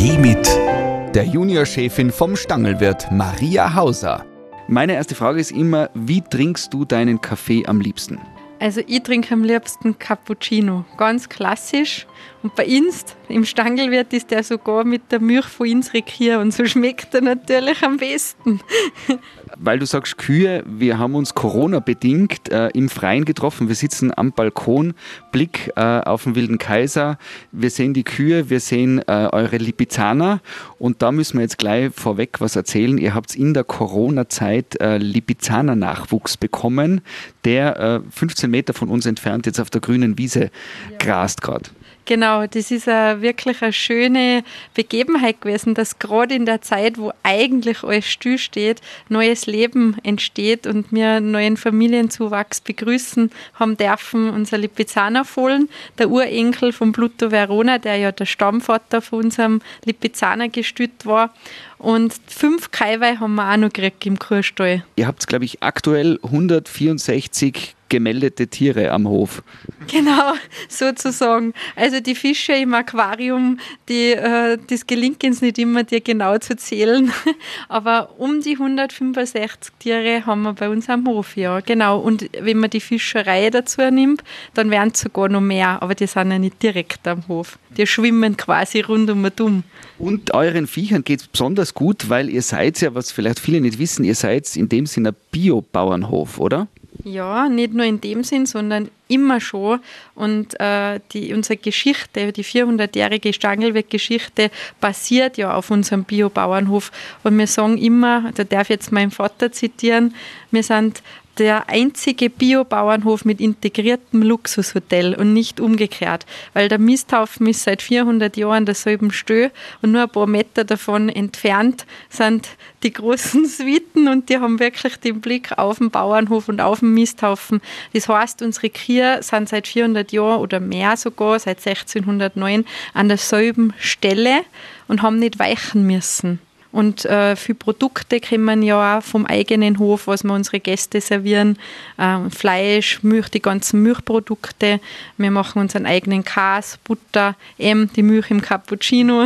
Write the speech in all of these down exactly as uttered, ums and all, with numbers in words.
Kaffee mit der Juniorchefin vom Stangelwirt, Maria Hauser. Meine erste Frage ist immer, wie trinkst du deinen Kaffee am liebsten? Also ich trinke am liebsten Cappuccino, ganz klassisch. Und bei uns im Stangelwirt ist der sogar mit der Milch von unserer Kühe und so schmeckt er natürlich am besten. Weil du sagst Kühe, wir haben uns Corona-bedingt äh, im Freien getroffen. Wir sitzen am Balkon, Blick äh, auf den Wilden Kaiser. Wir sehen die Kühe, wir sehen äh, eure Lipizzaner. Und da müssen wir jetzt gleich vorweg was erzählen. Ihr habt in der Corona-Zeit äh, Lipizzaner-Nachwuchs bekommen, der äh, fünfzehn Meter von uns entfernt jetzt auf der grünen Wiese ja. grast gerade. Genau, das ist a, wirklich eine schöne Begebenheit gewesen, dass gerade in der Zeit, wo eigentlich alles stillsteht, neues Leben entsteht und wir einen neuen Familienzuwachs begrüßen haben dürfen. Unser Lipizzaner Fohlen, der Urenkel von Pluto Verona, der ja der Stammvater von unserem Lipizzaner Gestüt war. Und fünf Kaiwei haben wir auch noch gekriegt im Kuhstall. Ihr habt, glaube ich, aktuell hundertvierundsechzig gemeldete Tiere am Hof. Genau, sozusagen. Also die Fische im Aquarium, die, äh, das gelingt uns nicht immer, die genau zu zählen. Aber um die hundertfünfundsechzig Tiere haben wir bei uns am Hof, ja. Genau. Und wenn man die Fischerei dazu nimmt, dann wären es sogar noch mehr. Aber die sind ja nicht direkt am Hof. Die schwimmen quasi rund um und um. Und euren Viechern geht es besonders gut, weil ihr seid ja, was vielleicht viele nicht wissen, ihr seid in dem Sinne ein Bio-Bauernhof, oder? Ja, nicht nur in dem Sinn, sondern immer schon. Und äh, die, unsere Geschichte, die vierhundertjährige Stangelwirt-Geschichte basiert ja auf unserem Bio-Bauernhof. Und wir sagen immer, da darf ich jetzt meinen Vater zitieren, wir sind der einzige Bio-Bauernhof mit integriertem Luxushotel und nicht umgekehrt, weil der Misthaufen ist seit vierhundert Jahren derselben Stö und nur ein paar Meter davon entfernt sind die großen Suiten und die haben wirklich den Blick auf den Bauernhof und auf den Misthaufen. Das heißt, unsere Kühe sind seit vierhundert Jahren oder mehr sogar, seit sechzehnhundertneun an derselben Stelle und haben nicht weichen müssen. Und äh, viele Produkte kommen ja auch vom eigenen Hof, was wir unsere Gäste servieren. Äh, Fleisch, Milch, die ganzen Milchprodukte. Wir machen unseren eigenen Käse, Butter, eben die Milch im Cappuccino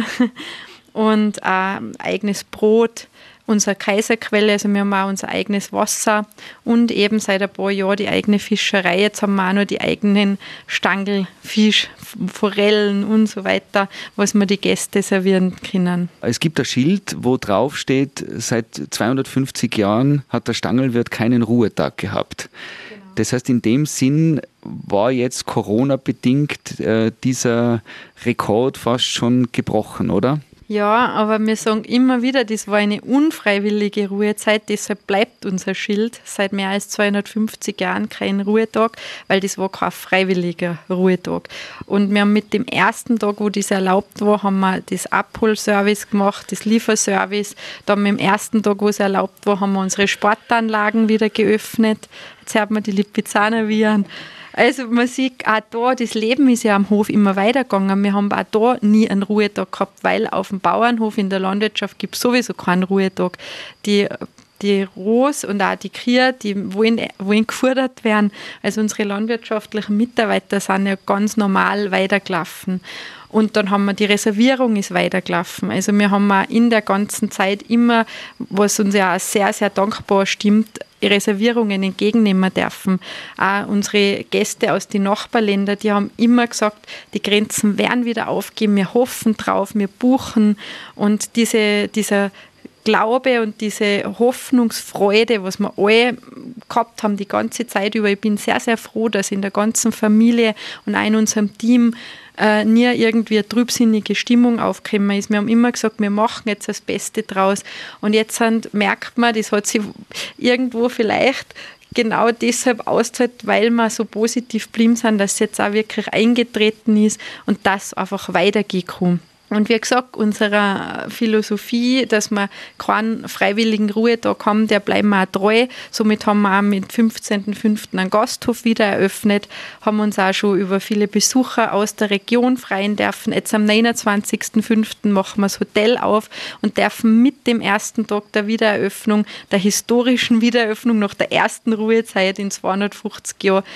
und äh, eigenes Brot. Unsere Kaiserquelle, also wir haben auch unser eigenes Wasser und eben seit ein paar Jahren die eigene Fischerei. Jetzt haben wir auch noch die eigenen Stangelfisch, Forellen und so weiter, was wir die Gäste servieren können. Es gibt ein Schild, wo drauf steht, seit zweihundertfünfzig Jahren hat der Stangelwirt keinen Ruhetag gehabt. Genau. Das heißt, in dem Sinn war jetzt Corona-bedingt äh, dieser Rekord fast schon gebrochen, oder? Ja, aber wir sagen immer wieder, das war eine unfreiwillige Ruhezeit, deshalb bleibt unser Schild seit mehr als zweihundertfünfzig Jahren kein Ruhetag, weil das war kein freiwilliger Ruhetag. Und wir haben mit dem ersten Tag, wo das erlaubt war, haben wir das Abholservice gemacht, das Lieferservice. Dann mit dem ersten Tag, wo es erlaubt war, haben wir unsere Sportanlagen wieder geöffnet. Jetzt hört man die Lipizzaner wiehern. Also man sieht auch da, das Leben ist ja am Hof immer weitergegangen. Wir haben auch da nie einen Ruhetag gehabt, weil auf dem Bauernhof in der Landwirtschaft gibt es sowieso keinen Ruhetag. Die, die Rohs und auch die Kühe, die wollen, wollen gefordert werden. Also unsere landwirtschaftlichen Mitarbeiter sind ja ganz normal weitergelaufen. Und dann haben wir die Reservierung ist weitergelaufen. Also wir haben auch in der ganzen Zeit immer, was uns ja auch sehr, sehr dankbar stimmt, Reservierungen entgegennehmen dürfen. Auch unsere Gäste aus den Nachbarländern, die haben immer gesagt, die Grenzen werden wieder aufgehen, wir hoffen drauf, wir buchen. Und diese, dieser Glaube und diese Hoffnungsfreude, was wir alle gehabt haben die ganze Zeit über, ich bin sehr, sehr froh, dass in der ganzen Familie und auch in unserem Team Äh, nie irgendwie eine trübsinnige Stimmung aufgekommen ist. Wir haben immer gesagt, wir machen jetzt das Beste draus. Und jetzt sind, merkt man, das hat sich irgendwo vielleicht genau deshalb ausgezahlt, weil wir so positiv geblieben sind, dass es jetzt auch wirklich eingetreten ist und das einfach weitergekommen. Und wie gesagt, unserer Philosophie, dass wir keinen freiwilligen Ruhetag haben, der bleiben wir auch treu. Somit haben wir auch mit fünfzehnten fünften einen Gasthof wieder eröffnet, haben uns auch schon über viele Besucher aus der Region freuen dürfen. Jetzt am neunundzwanzigsten fünften machen wir das Hotel auf und dürfen mit dem ersten Tag der Wiedereröffnung, der historischen Wiedereröffnung nach der ersten Ruhezeit in zweihundertfünfzig Jahren,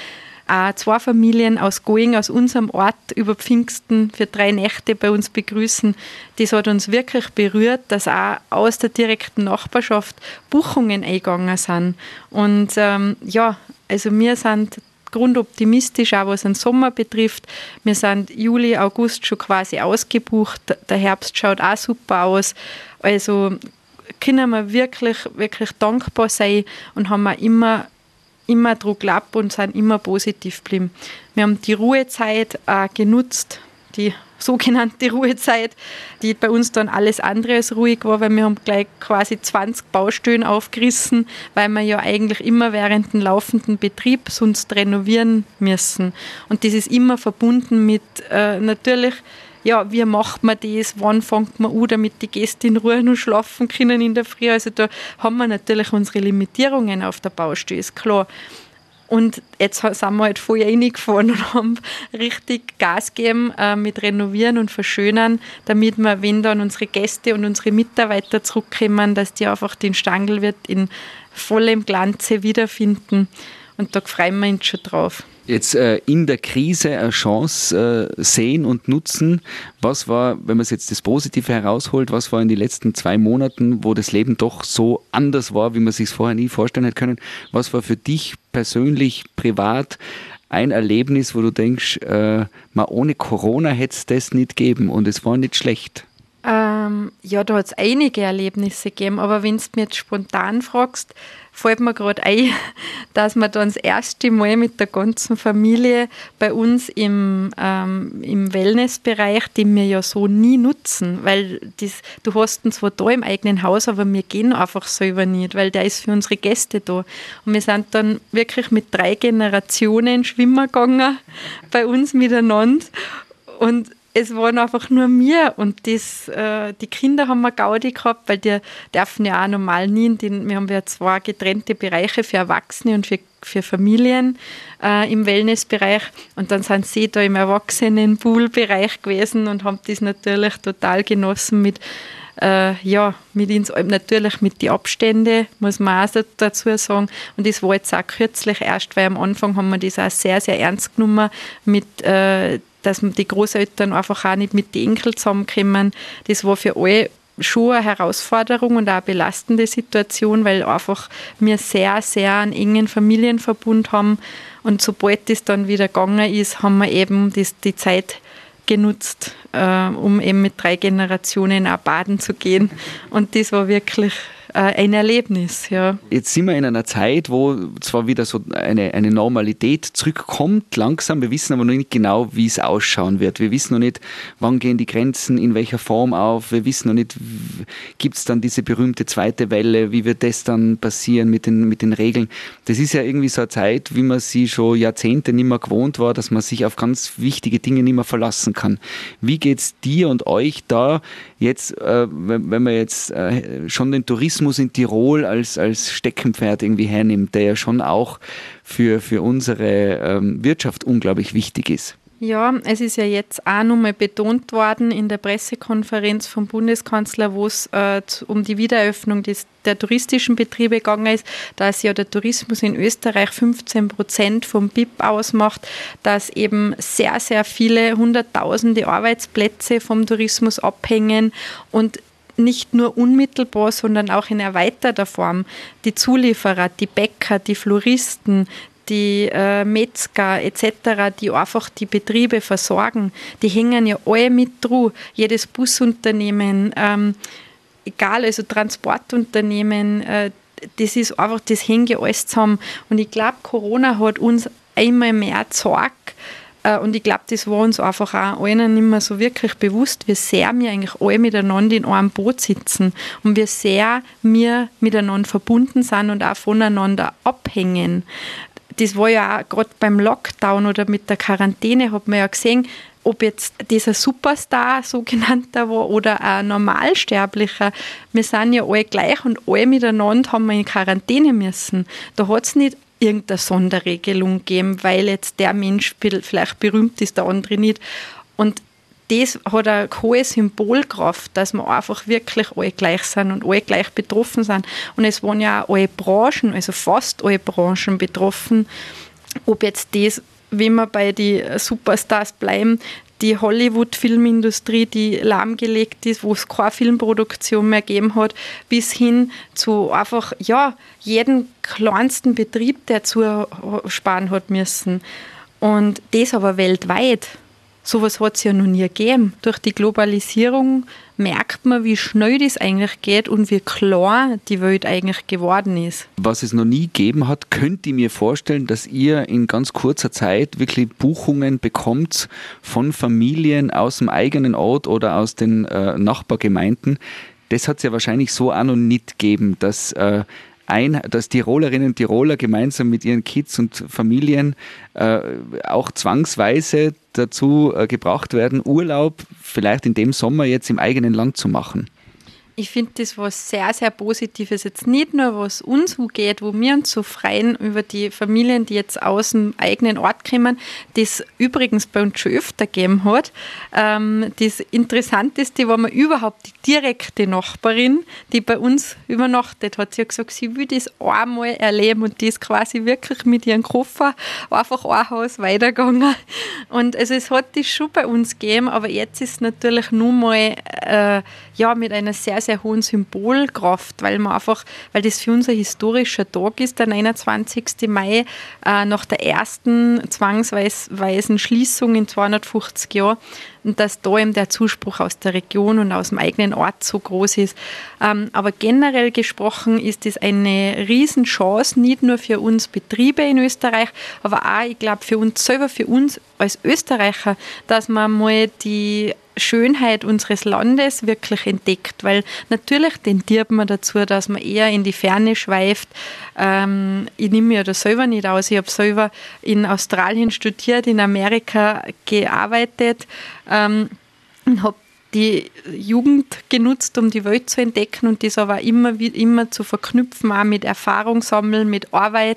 auch zwei Familien aus Going, aus unserem Ort über Pfingsten für drei Nächte bei uns begrüßen. Das hat uns wirklich berührt, dass auch aus der direkten Nachbarschaft Buchungen eingegangen sind. Und ähm, ja, also wir sind grundoptimistisch, auch was den Sommer betrifft. Wir sind Juli, August schon quasi ausgebucht. Der Herbst schaut auch super aus. Also können wir wirklich, wirklich dankbar sein und haben auch immer, immer dran geglaubt und sind immer positiv geblieben. Wir haben die Ruhezeit auch genutzt, die sogenannte Ruhezeit, die bei uns dann alles andere als ruhig war, weil wir haben gleich quasi zwanzig Baustellen aufgerissen, weil wir ja eigentlich immer während dem laufenden Betrieb sonst renovieren müssen. Und das ist immer verbunden mit äh, natürlich, ja, wie macht man das, wann fängt man an, damit die Gäste in Ruhe noch schlafen können in der Früh. Also da haben wir natürlich unsere Limitierungen auf der Baustelle, ist klar. Und jetzt sind wir halt voll reingefahren und haben richtig Gas gegeben äh, mit Renovieren und Verschönern, damit wir, wenn dann unsere Gäste und unsere Mitarbeiter zurückkommen, dass die einfach den Stangelwirt in vollem Glanze wiederfinden. Und da freuen wir uns schon drauf. Jetzt äh, in der Krise eine Chance äh, sehen und nutzen. Was war, wenn man es jetzt das Positive herausholt, was war in den letzten zwei Monaten, wo das Leben doch so anders war, wie man sich es vorher nie vorstellen hätte können? Was war für dich persönlich, privat ein Erlebnis, wo du denkst, äh, mal ohne Corona hätte es das nicht gegeben und es war nicht schlecht? Ähm, ja, da hat es einige Erlebnisse gegeben, aber wenn du mich jetzt spontan fragst, fällt mir gerade ein, dass wir dann das erste Mal mit der ganzen Familie bei uns im, ähm, im Wellnessbereich, den wir ja so nie nutzen, weil das, du hast ihn zwar da im eigenen Haus, aber wir gehen einfach selber nicht, weil der ist für unsere Gäste da. Und wir sind dann wirklich mit drei Generationen schwimmen gegangen bei uns miteinander und es waren einfach nur wir und das, äh, die Kinder haben wir Gaudi gehabt, weil die dürfen ja auch normal nie in den, wir haben ja zwei getrennte Bereiche für Erwachsene und für, für Familien äh, im Wellnessbereich und dann sind sie da im Erwachsenen-Pool-Bereich gewesen und haben das natürlich total genossen mit Äh, ja, mit uns, natürlich mit den Abständen, muss man auch dazu sagen. Und das war jetzt auch kürzlich erst, weil am Anfang haben wir das auch sehr, sehr ernst genommen, mit, äh, dass die Großeltern einfach auch nicht mit den Enkeln zusammenkommen. Das war für alle schon eine Herausforderung und auch eine belastende Situation, weil einfach wir sehr, sehr einen engen Familienverbund haben. Und sobald das dann wieder gegangen ist, haben wir eben das, die Zeit genutzt, äh, um eben mit drei Generationen auch baden zu gehen. Und das war wirklich äh, ein Erlebnis. Ja. Jetzt sind wir in einer Zeit, wo zwar wieder so eine, eine Normalität zurückkommt, langsam, wir wissen aber noch nicht genau, wie es ausschauen wird. Wir wissen noch nicht, wann gehen die Grenzen, in welcher Form auf. Wir wissen noch nicht, gibt es dann diese berühmte zweite Welle, wie wird das dann passieren mit den, mit den Regeln. Das ist ja irgendwie so eine Zeit, wie man sie schon Jahrzehnte nicht mehr gewohnt war, dass man sich auf ganz wichtige Dinge nicht mehr verlassen kann. Wie geht es dir und euch da jetzt, äh, wenn, wenn man jetzt äh, schon den Tourismus in Tirol als, als Steckenpferd irgendwie hernimmt, der ja schon auch für, für unsere ähm, Wirtschaft unglaublich wichtig ist? Ja, es ist ja jetzt auch nochmal betont worden in der Pressekonferenz vom Bundeskanzler, wo es äh, um die Wiedereröffnung des, der touristischen Betriebe gegangen ist, dass ja der Tourismus in Österreich fünfzehn Prozent vom B I P ausmacht, dass eben sehr, sehr viele hunderttausende Arbeitsplätze vom Tourismus abhängen und nicht nur unmittelbar, sondern auch in erweiterter Form. Die Zulieferer, die Bäcker, die Floristen, die äh, Metzger et cetera, die einfach die Betriebe versorgen, die hängen ja alle mit dran. Jedes Busunternehmen, ähm, egal, also Transportunternehmen, äh, das ist einfach, das hängt ja alles zusammen. Und ich glaube, Corona hat uns einmal mehr gezeigt, äh, und ich glaube, das war uns einfach auch allen nicht mehr so wirklich bewusst, wie sehr wir eigentlich alle miteinander in einem Boot sitzen und wie sehr wir miteinander verbunden sind und auch voneinander abhängen. Das war ja auch gerade beim Lockdown oder mit der Quarantäne, hat man ja gesehen, ob jetzt dieser Superstar, sogenannter war, oder ein Normalsterblicher. Wir sind ja alle gleich und alle miteinander haben wir in Quarantäne müssen. Da hat es nicht irgendeine Sonderregelung gegeben, weil jetzt der Mensch vielleicht berühmt ist, der andere nicht. Und das hat eine hohe Symbolkraft, dass wir einfach wirklich alle gleich sind und alle gleich betroffen sind. Und es waren ja auch alle Branchen, also fast alle Branchen betroffen. Ob jetzt das wenn wir bei den Superstars bleiben, die Hollywood-Filmindustrie, die lahmgelegt ist, wo es keine Filmproduktion mehr gegeben hat, bis hin zu einfach, ja, jeden kleinsten Betrieb, der zusparen hat müssen. Und das aber weltweit. Sowas hat es ja noch nie gegeben. Durch die Globalisierung merkt man, wie schnell das eigentlich geht und wie klar die Welt eigentlich geworden ist. Was es noch nie gegeben hat, könnt ihr mir vorstellen, dass ihr in ganz kurzer Zeit wirklich Buchungen bekommt von Familien aus dem eigenen Ort oder aus den äh, Nachbargemeinden. Das hat es ja wahrscheinlich so auch noch nicht gegeben, dass äh, Ein, dass Tirolerinnen und Tiroler gemeinsam mit ihren Kids und Familien äh, auch zwangsweise dazu äh, gebracht werden, Urlaub vielleicht in dem Sommer jetzt im eigenen Land zu machen. Ich finde das was sehr, sehr Positives. Jetzt nicht nur, was uns angeht, wo wir uns so freuen über die Familien, die jetzt aus dem eigenen Ort kommen, das übrigens bei uns schon öfter gegeben hat. Ähm, das Interessanteste war mir überhaupt die direkte Nachbarin, die bei uns übernachtet hat. Sie hat gesagt, sie will das einmal erleben und die ist quasi wirklich mit ihrem Koffer einfach ein Haus weitergegangen. Und also es hat das schon bei uns gegeben, aber jetzt ist es natürlich nur mal äh, ja, mit einer sehr, sehr hohen Symbolkraft, weil man einfach, weil das für uns ein historischer Tag ist, der neunundzwanzigsten Mai, äh, nach der ersten zwangsweisen Schließung in zweihundertfünfzig Jahren, und dass da eben der Zuspruch aus der Region und aus dem eigenen Ort so groß ist. Ähm, aber generell gesprochen ist das eine Riesenchance, nicht nur für uns Betriebe in Österreich, aber auch, ich glaube, für uns selber, für uns als Österreicher, dass man mal die Schönheit unseres Landes wirklich entdeckt, weil natürlich tendiert man dazu, dass man eher in die Ferne schweift. Ähm, ich nehme mir das selber nicht aus. Ich habe selber in Australien studiert, in Amerika gearbeitet ähm, und habe die Jugend genutzt, um die Welt zu entdecken und das aber immer, immer zu verknüpfen, auch mit Erfahrung sammeln, mit Arbeit.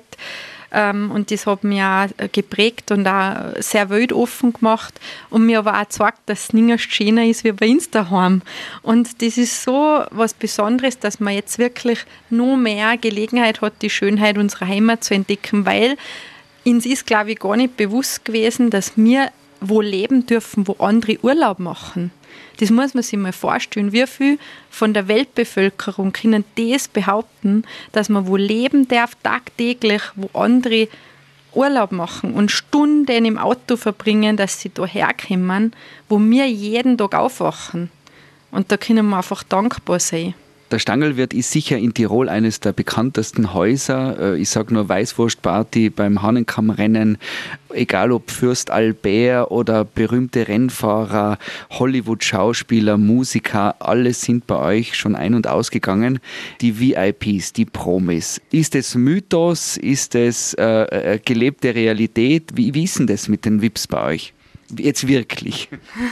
Und das hat mich auch geprägt und auch sehr weltoffen gemacht und mir aber auch gezeigt, dass es nirgends schöner ist wie bei uns daheim. Und das ist so was Besonderes, dass man jetzt wirklich noch mehr Gelegenheit hat, die Schönheit unserer Heimat zu entdecken, weil uns ist, glaube ich, gar nicht bewusst gewesen, dass wir wo leben dürfen, wo andere Urlaub machen. Das muss man sich mal vorstellen. Wie viel von der Weltbevölkerung können das behaupten, dass man wo leben darf, tagtäglich, wo andere Urlaub machen und Stunden im Auto verbringen, dass sie da herkommen, wo wir jeden Tag aufwachen. Und da können wir einfach dankbar sein. Der Stangelwirt ist sicher in Tirol eines der bekanntesten Häuser. Ich sage nur Weißwurstparty beim Hahnenkammrennen, egal ob Fürst Albert oder berühmte Rennfahrer, Hollywood-Schauspieler, Musiker, alle sind bei euch schon ein- und ausgegangen. Die V I Ps, die Promis. Ist es Mythos? Ist es äh, gelebte Realität? Wie, wie ist denn das mit den V I Ps bei euch? Jetzt wirklich.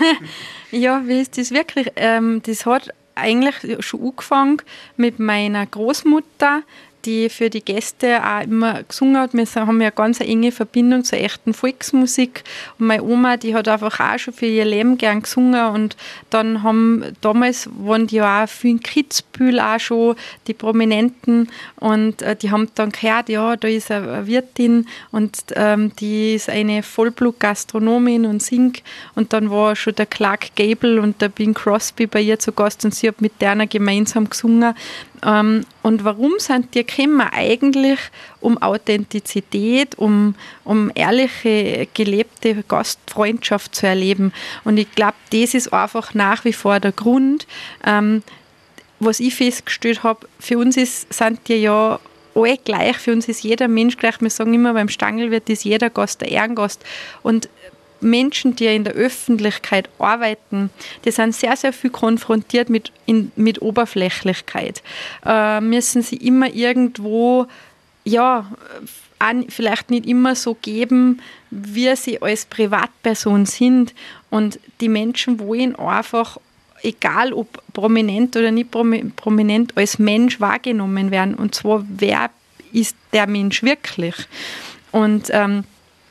Ja, wie ist das wirklich? Ähm, das hat eigentlich schon angefangen mit meiner Großmutter, die für die Gäste auch immer gesungen hat. Wir haben ja eine ganz enge Verbindung zur echten Volksmusik. Und meine Oma, die hat einfach auch schon für ihr Leben gern gesungen. Und dann haben, damals waren die ja auch viel in Kitzbühel auch schon, die Prominenten. Und äh, die haben dann gehört, ja, da ist eine Wirtin und ähm, die ist eine Vollblut-Gastronomin und singt. Und dann war schon der Clark Gable und der Bing Crosby bei ihr zu Gast und sie hat mit denen gemeinsam gesungen. Ähm, und warum sind die gekommen? Eigentlich um Authentizität, um, um ehrliche, gelebte Gastfreundschaft zu erleben. Und ich glaube, das ist einfach nach wie vor der Grund. Ähm, was ich festgestellt habe, für uns ist, sind die ja alle gleich, für uns ist jeder Mensch gleich. Wir sagen immer, beim Stangelwirt ist jeder Gast der Ehrengast. Und Menschen, die in der Öffentlichkeit arbeiten, die sind sehr, sehr viel konfrontiert mit, in, mit Oberflächlichkeit. Äh, müssen sie immer irgendwo, ja, an, vielleicht nicht immer so geben, wie sie als Privatperson sind. Und die Menschen wollen einfach, egal ob prominent oder nicht prominent, als Mensch wahrgenommen werden. Und zwar, wer ist der Mensch wirklich? Und ähm,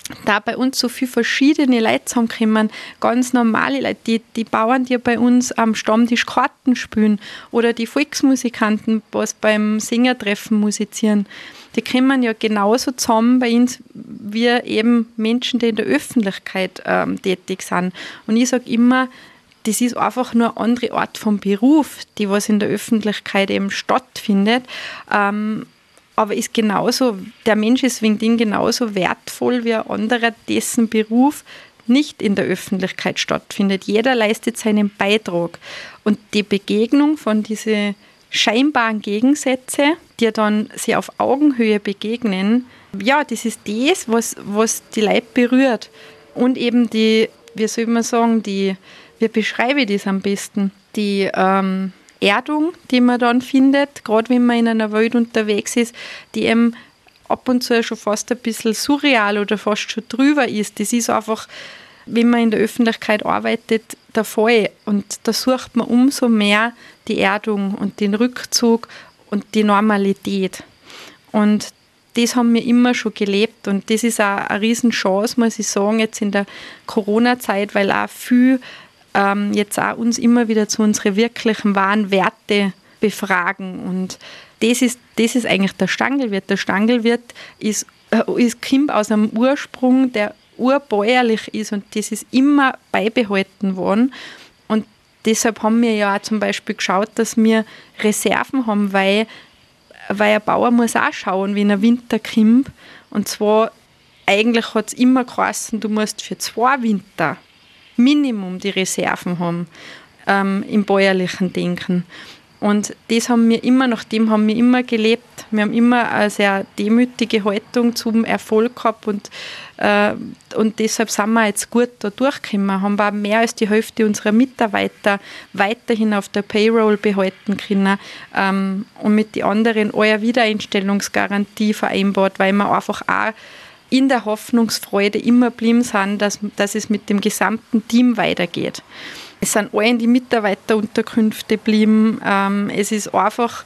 da bei uns so viele verschiedene Leute zusammenkommen, ganz normale Leute, die, die Bauern, die bei uns am Stammtisch Karten spielen oder die Volksmusikanten, was beim Singertreffen musizieren, die kommen ja genauso zusammen bei uns wie eben Menschen, die in der Öffentlichkeit ähm, tätig sind. Und ich sage immer, das ist einfach nur eine andere Art von Beruf, die was in der Öffentlichkeit eben stattfindet. Ähm, aber ist genauso, der Mensch ist wegen dem genauso wertvoll wie ein anderer, dessen Beruf nicht in der Öffentlichkeit stattfindet. Jeder leistet seinen Beitrag. Und die Begegnung von diesen scheinbaren Gegensätze, die dann sich auf Augenhöhe begegnen, ja, das ist das, was, was die Leute berührt. Und eben die, wie soll man sagen, die, wie beschreibe ich das am besten, die ähm, Erdung, die man dann findet, gerade wenn man in einer Welt unterwegs ist, die eben ab und zu schon fast ein bisschen surreal oder fast schon drüber ist. Das ist einfach, wenn man in der Öffentlichkeit arbeitet, der Fall. Und da sucht man umso mehr die Erdung und den Rückzug und die Normalität. Und das haben wir immer schon gelebt und das ist auch eine Riesenchance, muss ich sagen, jetzt in der Corona-Zeit, weil auch viel ähm, jetzt auch uns immer wieder zu unseren wirklichen wahren Werte befragen. Und das ist, das ist eigentlich der Stangelwirt. Der Stangelwirt ist, äh, ist Kind aus einem Ursprung, der urbäuerlich ist und das ist immer beibehalten worden. Und deshalb haben wir ja auch zum Beispiel geschaut, dass wir Reserven haben, weil, weil ein Bauer muss auch schauen, wenn ein Winter kommt. Und zwar, eigentlich hat es immer geheißen, du musst für zwei Winter Minimum die Reserven haben ähm, im bäuerlichen Denken. Und das haben wir immer, nach dem haben wir immer gelebt. Wir haben immer eine sehr demütige Haltung zum Erfolg gehabt und, äh, und deshalb sind wir jetzt gut da durchgekommen. Haben wir mehr als die Hälfte unserer Mitarbeiter weiterhin auf der Payroll behalten können ähm, und mit den anderen eine Wiedereinstellungsgarantie vereinbart, weil wir einfach auch in der Hoffnungsfreude immer blieben sind, dass, dass es mit dem gesamten Team weitergeht. Es sind alle in die Mitarbeiterunterkünfte geblieben. Ähm, es ist einfach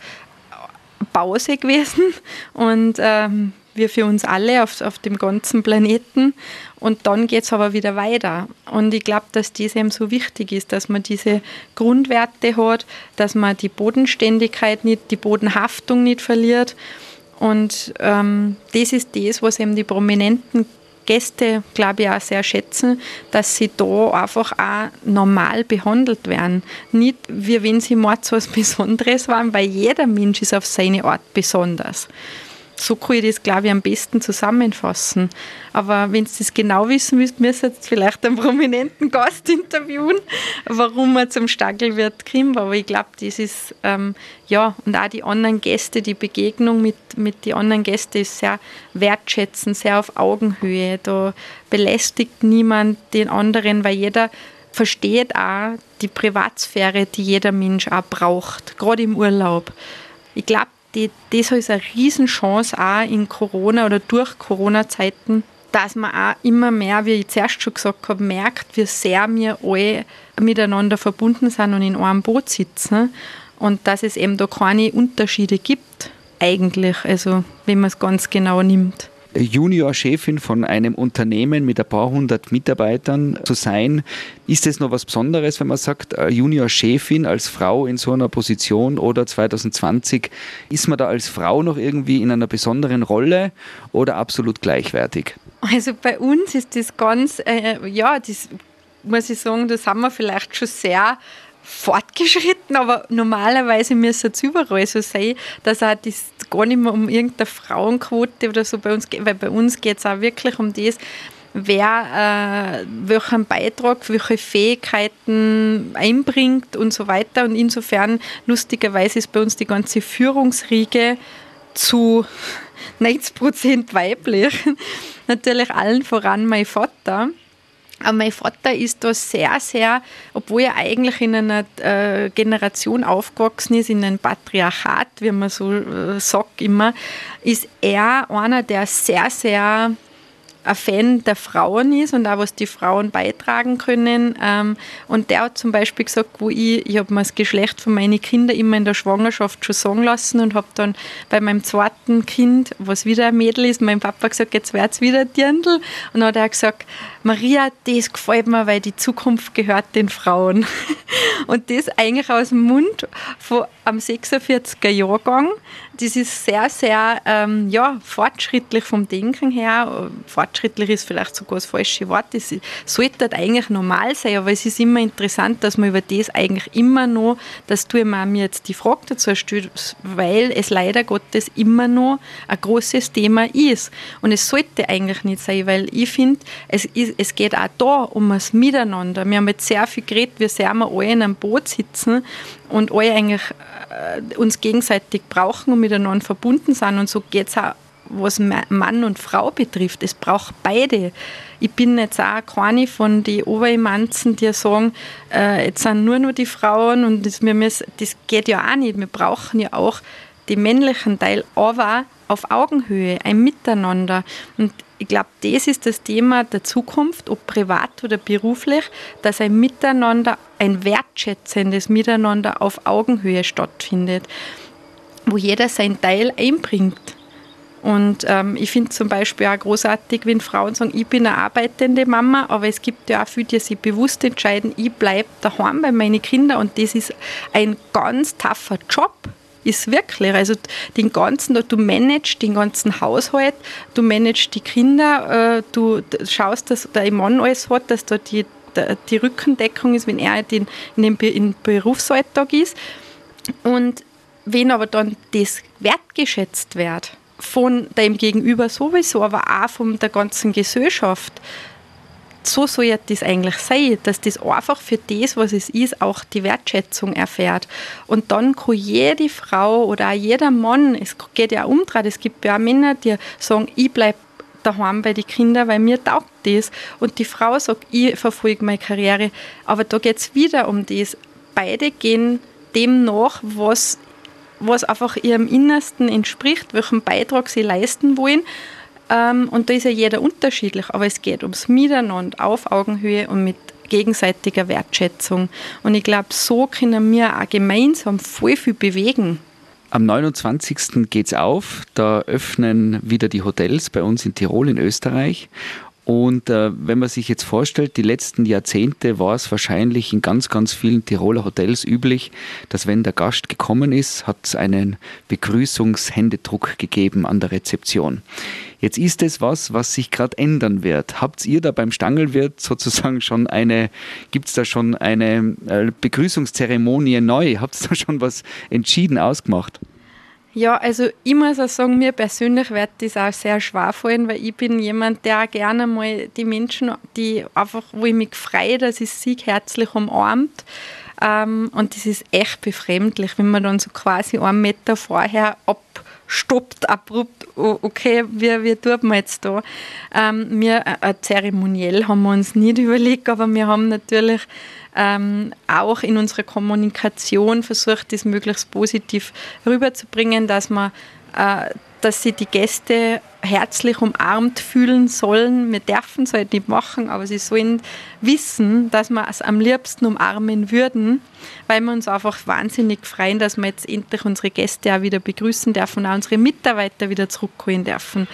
Pause gewesen und ähm, wir für uns alle auf, auf dem ganzen Planeten. Und dann geht es aber wieder weiter. Und ich glaube, dass das eben so wichtig ist, dass man diese Grundwerte hat, dass man die Bodenständigkeit nicht, die Bodenhaftung nicht verliert. Und ähm, das ist das, was eben die prominenten Gäste, glaube ich, auch sehr schätzen, dass sie da einfach auch normal behandelt werden. Nicht wie wenn sie mal so was Besonderes waren, weil jeder Mensch ist auf seine Art besonders. So kann ich das, glaube ich, am besten zusammenfassen. Aber wenn du das genau wissen willst, müsst ihr jetzt vielleicht einen prominenten Gast interviewen, warum er zum Stangelwirt kommt. Aber ich glaube, das ist, ähm, ja, und auch die anderen Gäste, die Begegnung mit, mit den anderen Gästen ist sehr wertschätzend, sehr auf Augenhöhe. Da belästigt niemand den anderen, weil jeder versteht auch die Privatsphäre, die jeder Mensch auch braucht, gerade im Urlaub. Ich glaube, Die, das ist eine Riesenchance auch in Corona oder durch Corona-Zeiten, dass man auch immer mehr, wie ich zuerst schon gesagt habe, merkt, wie sehr wir alle miteinander verbunden sind und in einem Boot sitzen und dass es eben da keine Unterschiede gibt, eigentlich, also wenn man es ganz genau nimmt. Junior-Chefin von einem Unternehmen mit ein paar hundert Mitarbeitern zu sein, ist es noch was Besonderes, wenn man sagt, Junior-Chefin als Frau in so einer Position oder zwanzig zwanzig, ist man da als Frau noch irgendwie in einer besonderen Rolle oder absolut gleichwertig? Also bei uns ist das ganz, äh, ja, das muss ich sagen, da sind wir vielleicht schon sehr fortgeschritten, aber normalerweise müsste es überall so sein, dass auch das gar nicht mehr um irgendeine Frauenquote oder so bei uns geht, weil bei uns geht es auch wirklich um das, wer äh, welchen Beitrag, welche Fähigkeiten einbringt und so weiter. Und insofern, lustigerweise, ist bei uns die ganze Führungsriege zu neunzig Prozent weiblich. Natürlich allen voran mein Vater. Aber mein Vater ist da sehr, sehr, obwohl er eigentlich in einer äh, Generation aufgewachsen ist, in einem Patriarchat, wie man so äh, sagt immer, ist er einer, der sehr, sehr ein Fan der Frauen ist und auch was die Frauen beitragen können. Ähm, und der hat zum Beispiel gesagt, wo ich, ich habe mir das Geschlecht von meinen Kindern immer in der Schwangerschaft schon sagen lassen und habe dann bei meinem zweiten Kind, was wieder ein Mädel ist, meinem Papa gesagt, jetzt wird es wieder ein Dirndl. Und dann hat er gesagt, Maria, das gefällt mir, weil die Zukunft gehört den Frauen. Und das eigentlich aus dem Mund von einem sechsundvierziger Jahrgang. Das ist sehr, sehr ähm, ja, fortschrittlich vom Denken her. Fortschrittlich ist vielleicht sogar das falsche Wort. Das sollte eigentlich normal sein, aber es ist immer interessant, dass man über das eigentlich immer noch, dass du mir jetzt die Frage dazu stellst, weil es leider Gottes immer noch ein großes Thema ist. Und es sollte eigentlich nicht sein, weil ich finde, es, es geht auch da um das Miteinander. Wir haben jetzt sehr viel geredet, wie sehr wir alle in einem Boot sitzen und alle eigentlich äh, uns gegenseitig brauchen und miteinander verbunden sind. Und so geht es auch, was Mann und Frau betrifft. Es braucht beide. Ich bin jetzt auch keine von den Oberemanzen, die sagen, äh, jetzt sind nur noch die Frauen und das, wir müssen, das geht ja auch nicht. Wir brauchen ja auch den männlichen Teil, aber auf Augenhöhe, ein Miteinander. Und ich glaube, das ist das Thema der Zukunft, ob privat oder beruflich, dass ein Miteinander, ein wertschätzendes Miteinander auf Augenhöhe stattfindet, wo jeder seinen Teil einbringt. Und ähm, ich finde zum Beispiel auch großartig, wenn Frauen sagen, ich bin eine arbeitende Mama, aber es gibt ja auch viele, die sich bewusst entscheiden, ich bleibe daheim bei meinen Kindern und das ist ein ganz tougher Job. Ist wirklich, also den ganzen, du managst den ganzen Haushalt, du managst die Kinder, äh, du schaust, dass der Mann alles hat, dass da die, die Rückendeckung ist, wenn er den, in dem in Berufsalltag ist. Und wenn aber dann das wertgeschätzt wird, von deinem Gegenüber sowieso, aber auch von der ganzen Gesellschaft, so soll das eigentlich sein, dass das einfach für das, was es ist, auch die Wertschätzung erfährt. Und dann kann jede Frau oder auch jeder Mann, es geht ja auch umdrehen, es gibt ja auch Männer, die sagen, ich bleibe daheim bei den Kindern, weil mir taugt das. Und die Frau sagt, ich verfolge meine Karriere. Aber da geht es wieder um das. Beide gehen dem nach, was, was einfach ihrem Innersten entspricht, welchen Beitrag sie leisten wollen. Ähm, und da ist ja jeder unterschiedlich, aber es geht ums Miteinander auf Augenhöhe und mit gegenseitiger Wertschätzung. Und ich glaube, so können wir auch gemeinsam voll viel bewegen. Am neunundzwanzigsten geht's auf, da öffnen wieder die Hotels bei uns in Tirol, in Österreich. Und äh, wenn man sich jetzt vorstellt, die letzten Jahrzehnte war es wahrscheinlich in ganz, ganz vielen Tiroler Hotels üblich, dass wenn der Gast gekommen ist, hat es einen Begrüßungshändedruck gegeben an der Rezeption. Jetzt ist es was, was sich gerade ändern wird. Habt ihr da beim Stangelwirt sozusagen schon eine, gibt es da schon eine äh, Begrüßungszeremonie neu? Habt ihr da schon was entschieden ausgemacht? Ja, also ich muss auch sagen, mir persönlich wird das auch sehr schwer fallen, weil ich bin jemand, der auch gerne mal die Menschen, die einfach, wo ich mich freue, dass ich sie herzlich umarmt. Ähm, und das ist echt befremdlich, wenn man dann so quasi einen Meter vorher abstoppt, abrupt, oh, okay, wie, wie tut man jetzt da? Ähm, wir, äh, zeremoniell haben wir uns nicht überlegt, aber wir haben natürlich Ähm, auch in unserer Kommunikation versucht, das möglichst positiv rüberzubringen, dass man, äh, dass sie die Gäste herzlich umarmt fühlen sollen. Wir dürfen es halt nicht machen, aber sie sollen wissen, dass wir es am liebsten umarmen würden, weil wir uns einfach wahnsinnig freuen, dass wir jetzt endlich unsere Gäste auch wieder begrüßen dürfen und auch unsere Mitarbeiter wieder zurückholen dürfen.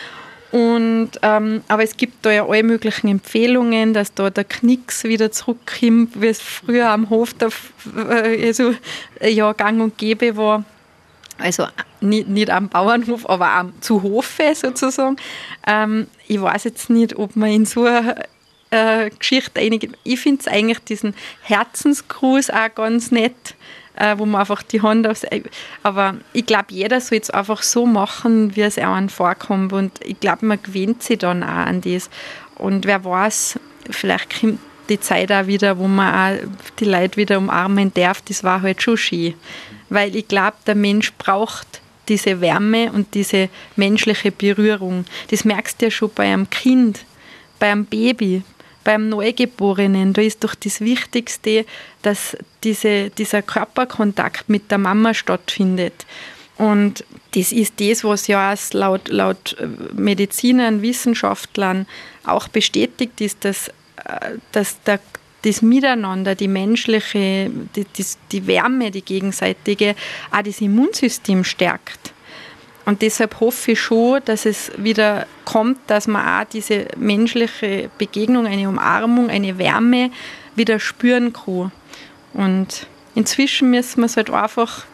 Und, ähm, aber es gibt da ja alle möglichen Empfehlungen, dass da der Knicks wieder zurückkommt, wie es früher am Hof der, äh, also, ja, gang und gäbe war. Also nicht, nicht am Bauernhof, aber am, zu Hofe sozusagen. Ähm, ich weiß jetzt nicht, ob man in so eine äh, Geschichte einige. Ich finde es eigentlich diesen Herzensgruß auch ganz nett, äh, wo man einfach die Hand aufs. Aber ich glaube, jeder soll es einfach so machen, wie es einem vorkommt. Und ich glaube, man gewöhnt sich dann auch an das. Und wer weiß, vielleicht kommt die Zeit auch wieder, wo man auch die Leute wieder umarmen darf. Das war halt schon schön. Weil ich glaube, der Mensch braucht diese Wärme und diese menschliche Berührung. Das merkst du ja schon bei einem Kind, bei einem Baby, beim Neugeborenen. Da ist doch das Wichtigste, dass diese, dieser Körperkontakt mit der Mama stattfindet. Und das ist das, was ja auch laut, laut Medizinern, Wissenschaftlern auch bestätigt ist, dass, dass der, das Miteinander, die menschliche, die, die, die Wärme, die gegenseitige, auch das Immunsystem stärkt. Und deshalb hoffe ich schon, dass es wieder kommt, dass man auch diese menschliche Begegnung, eine Umarmung, eine Wärme wieder spüren kann. Und inzwischen müssen wir es halt einfach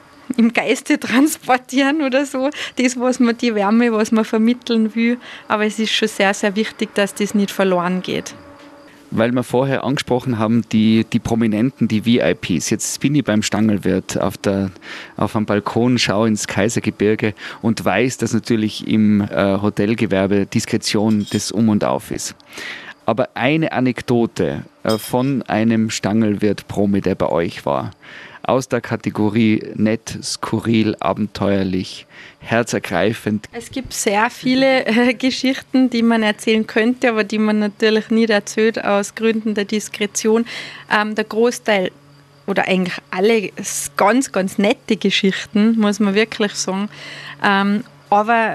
im Geiste transportieren oder so, das, was man, die Wärme, was man vermitteln will. Aber es ist schon sehr, sehr wichtig, dass das nicht verloren geht. Weil wir vorher angesprochen haben, die, die Prominenten, die V I Ps. Jetzt bin ich beim Stangelwirt auf, der, auf einem Balkon, schaue ins Kaisergebirge und weiß, dass natürlich im äh, Hotelgewerbe Diskretion das Um und Auf ist. Aber eine Anekdote äh, von einem Stangelwirt-Promi, der bei euch war, aus der Kategorie nett, skurril, abenteuerlich, herzergreifend. Es gibt sehr viele äh, Geschichten, die man erzählen könnte, aber die man natürlich nicht erzählt aus Gründen der Diskretion. Ähm, der Großteil oder eigentlich alle ganz, ganz nette Geschichten, muss man wirklich sagen. Ähm, aber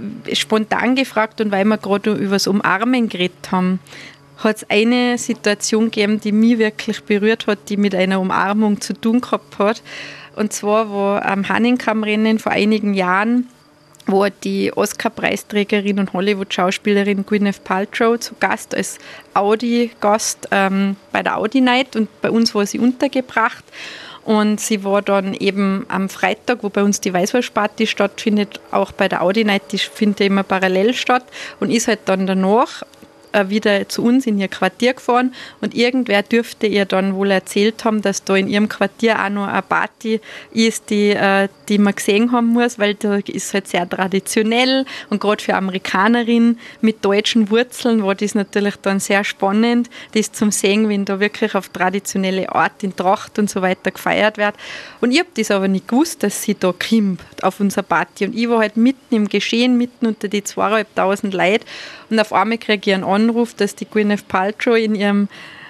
spontan gefragt und weil wir gerade über das Umarmen geredet haben, hat es eine Situation gegeben, die mich wirklich berührt hat, die mit einer Umarmung zu tun gehabt hat. Und zwar war am Hahnenkammrennen vor einigen Jahren, wo die Oscar-Preisträgerin und Hollywood-Schauspielerin Gwyneth Paltrow zu Gast als Audi-Gast ähm, bei der Audi Night, und bei uns war sie untergebracht. Und sie war dann eben am Freitag, wo bei uns die Weißwurstparty stattfindet, auch bei der Audi Night, die findet ja immer parallel statt, und ist halt dann danach wieder zu uns in ihr Quartier gefahren, und irgendwer dürfte ihr dann wohl erzählt haben, dass da in ihrem Quartier auch noch eine Party ist, die, äh, die man gesehen haben muss, weil da ist halt sehr traditionell, und gerade für Amerikanerinnen mit deutschen Wurzeln war das natürlich dann sehr spannend, das zum sehen, wenn da wirklich auf traditionelle Art in Tracht und so weiter gefeiert wird. Und ich habe das aber nicht gewusst, dass sie da kommt auf unserer Party, und ich war halt mitten im Geschehen, mitten unter die zweieinhalbtausend Leute, und auf einmal kriege ich einen Anruf, dass die Gwyneth Paltrow in, ihrem,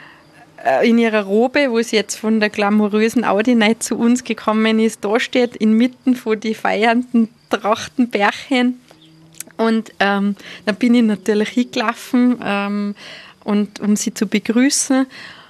äh, in ihrer Robe, wo sie jetzt von der glamourösen Audi Night zu uns gekommen ist, da steht, inmitten von den feiernden Trachtenbärchen. Und ähm, dann bin ich natürlich hingelaufen, ähm, und, um sie zu begrüßen,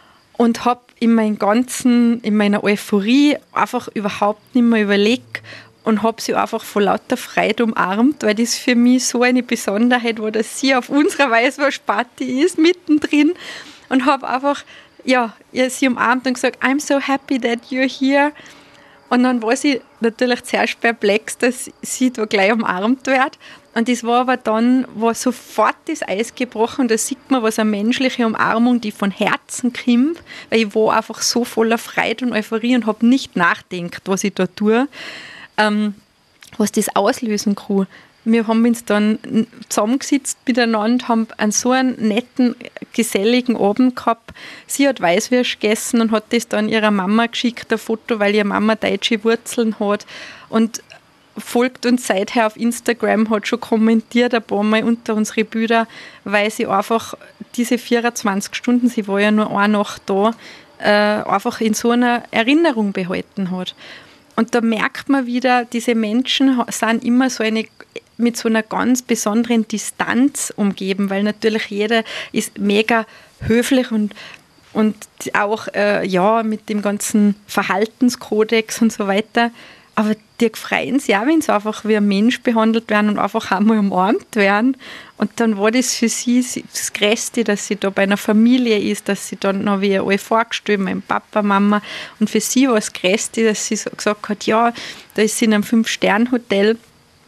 und habe in, mein ganzen, in meiner Euphorie einfach überhaupt nicht mehr überlegt, und habe sie einfach vor lauter Freude umarmt, weil das für mich so eine Besonderheit war, dass sie auf unserer Weißwurstparty ist, mittendrin, und habe einfach ja, sie umarmt und gesagt, I'm so happy that you're here. Und dann war sie natürlich zuerst perplex, dass sie da gleich umarmt wird. Und das war aber dann, war sofort das Eis gebrochen. Da sieht man, was eine menschliche Umarmung, die von Herzen kommt, weil ich war einfach so voller Freude und Euphorie und habe nicht nachgedacht, was ich da tue. Ähm, was das auslösen kann. Wir haben uns dann zusammengesetzt miteinander, haben einen so einen netten, geselligen Abend gehabt. Sie hat Weißwürst gegessen und hat das dann ihrer Mama geschickt, ein Foto, weil ihre Mama deutsche Wurzeln hat, und folgt uns seither auf Instagram, hat schon kommentiert ein paar Mal unter unsere Bilder, weil sie einfach diese vierundzwanzig Stunden, sie war ja nur eine Nacht da, äh, einfach in so einer Erinnerung behalten hat. Und da merkt man wieder, diese Menschen sind immer so eine, mit so einer ganz besonderen Distanz umgeben, weil natürlich jeder ist mega höflich und, und auch äh, ja, mit dem ganzen Verhaltenskodex und so weiter. Aber die freuen sich auch, wenn sie einfach wie ein Mensch behandelt werden und einfach einmal umarmt werden. Und dann war das für sie das Größte, dass sie da bei einer Familie ist, dass sie dann noch wie alle vorgestellt, mein Papa, Mama. Und für sie war das Größte, dass sie so gesagt hat, ja, da ist sie in einem Fünf-Sterne-Hotel,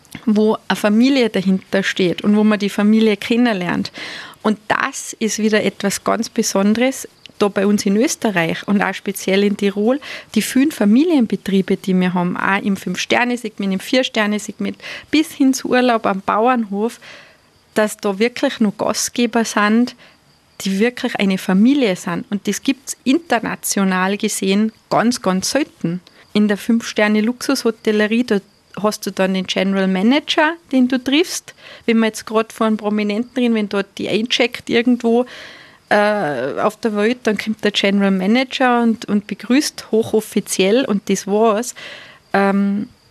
wo eine Familie dahinter steht und wo man die Familie kennenlernt. Und das ist wieder etwas ganz Besonderes, da bei uns in Österreich und auch speziell in Tirol, die vielen Familienbetriebe, die wir haben, auch im Fünf-Sterne-Segment, im Vier-Sterne-Segment, bis hin zu Urlaub am Bauernhof, dass da wirklich nur Gastgeber sind, die wirklich eine Familie sind. Und das gibt es international gesehen ganz, ganz selten. In der Fünf-Sterne-Luxushotellerie, da hast du dann den General Manager, den du triffst. Wenn man jetzt gerade vor einem Prominenten reden, wenn dort die eincheckt irgendwo äh, auf der Welt, dann kommt der General Manager und, und begrüßt hochoffiziell, und das war's. Ähm,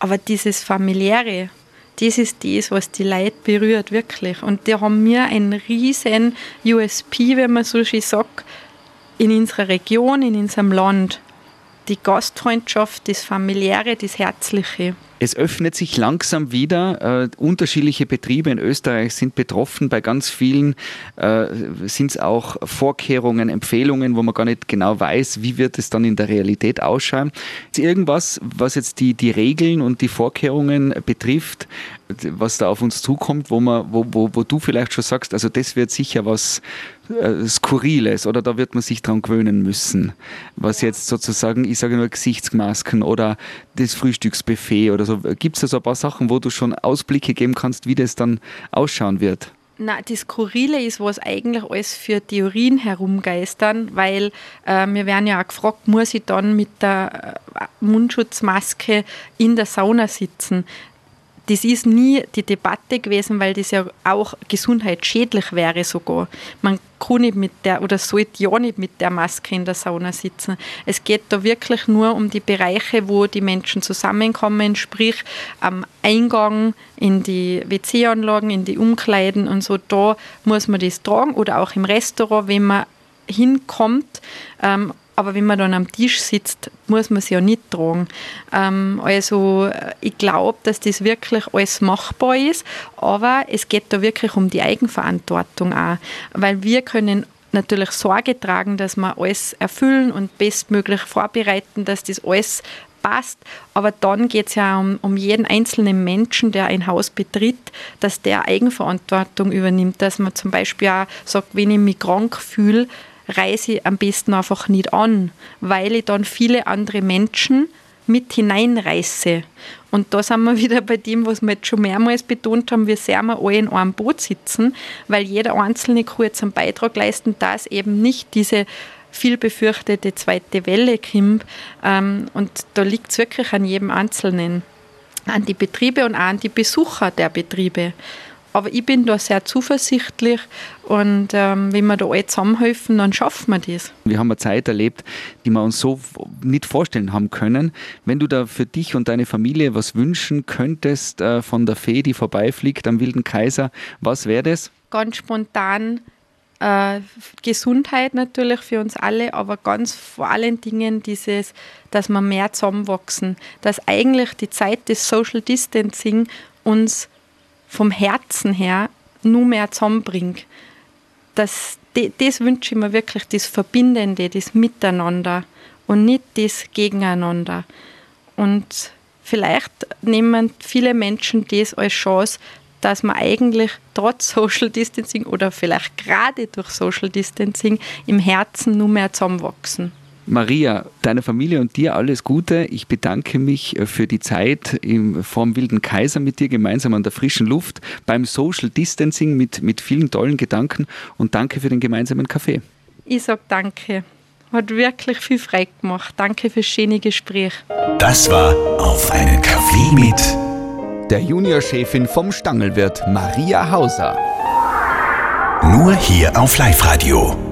Aber dieses Familiäre, das ist das, was die Leute berührt, wirklich. Und da haben wir einen riesen U S P, wenn man so schön sagt, in unserer Region, in unserem Land. Die Gastfreundschaft, das Familiäre, das Herzliche. Es öffnet sich langsam wieder. Äh, unterschiedliche Betriebe in Österreich sind betroffen. Bei ganz vielen äh, sind es auch Vorkehrungen, Empfehlungen, wo man gar nicht genau weiß, wie wird es dann in der Realität ausschauen. Ist irgendwas, was jetzt die, die Regeln und die Vorkehrungen betrifft, was da auf uns zukommt, wo, man, wo, wo, wo du vielleicht schon sagst, also das wird sicher was äh, Skurriles oder da wird man sich dran gewöhnen müssen. Was jetzt sozusagen, ich sage nur Gesichtsmasken oder das Frühstücksbuffet oder so. Gibt es da so ein paar Sachen, wo du schon Ausblicke geben kannst, wie das dann ausschauen wird? Na, das Skurrile ist, was eigentlich alles für Theorien herumgeistern, weil äh, wir werden ja auch gefragt, muss ich dann mit der äh, Mundschutzmaske in der Sauna sitzen? Das ist nie die Debatte gewesen, weil das ja auch gesundheitsschädlich wäre sogar. Man kann nicht mit der oder sollte ja nicht mit der Maske in der Sauna sitzen. Es geht da wirklich nur um die Bereiche, wo die Menschen zusammenkommen, sprich am Eingang in die W C-Anlagen, in die Umkleiden und so. Da muss man das tragen oder auch im Restaurant, wenn man hinkommt. Ähm, Aber wenn man dann am Tisch sitzt, muss man es ja nicht tragen. Ähm, also ich glaube, dass das wirklich alles machbar ist, aber es geht da wirklich um die Eigenverantwortung auch, weil wir können natürlich Sorge tragen, dass wir alles erfüllen und bestmöglich vorbereiten, dass das alles passt, aber dann geht es ja um, um jeden einzelnen Menschen, der ein Haus betritt, dass der Eigenverantwortung übernimmt, dass man zum Beispiel auch sagt, wenn ich mich krank fühle, reise ich am besten einfach nicht an, weil ich dann viele andere Menschen mit hineinreiße. Und da sind wir wieder bei dem, was wir jetzt schon mehrmals betont haben, wir sehr wir alle in einem Boot sitzen, weil jeder Einzelne kann jetzt einen Beitrag leisten, dass eben nicht diese viel befürchtete zweite Welle kommt. Und da liegt es wirklich an jedem Einzelnen, an die Betriebe und auch an die Besucher der Betriebe. Aber ich bin da sehr zuversichtlich und ähm, wenn wir da alle zusammenhelfen, dann schaffen wir das. Wir haben eine Zeit erlebt, die wir uns so nicht vorstellen haben können. Wenn du da für dich und deine Familie was wünschen könntest äh, von der Fee, die vorbeifliegt am Wilden Kaiser, was wäre das? Ganz spontan äh, Gesundheit natürlich für uns alle, aber ganz vor allen Dingen dieses, dass wir mehr zusammenwachsen. Dass eigentlich die Zeit des Social Distancing uns vom Herzen her nur mehr zusammenbringt. Das, das wünsche ich mir wirklich, das Verbindende, das Miteinander und nicht das Gegeneinander. Und vielleicht nehmen viele Menschen das als Chance, dass man eigentlich trotz Social Distancing oder vielleicht gerade durch Social Distancing im Herzen nur mehr zusammenwachsen. Maria, deiner Familie und dir alles Gute. Ich bedanke mich für die Zeit im, vorm Wilden Kaiser mit dir gemeinsam an der frischen Luft, beim Social Distancing mit, mit vielen tollen Gedanken und danke für den gemeinsamen Kaffee. Ich sage danke. Hat wirklich viel Freude gemacht. Danke fürs schöne Gespräch. Das war Auf einen Kaffee mit der Juniorchefin vom Stangelwirt Maria Hauser. Nur hier auf Live Radio.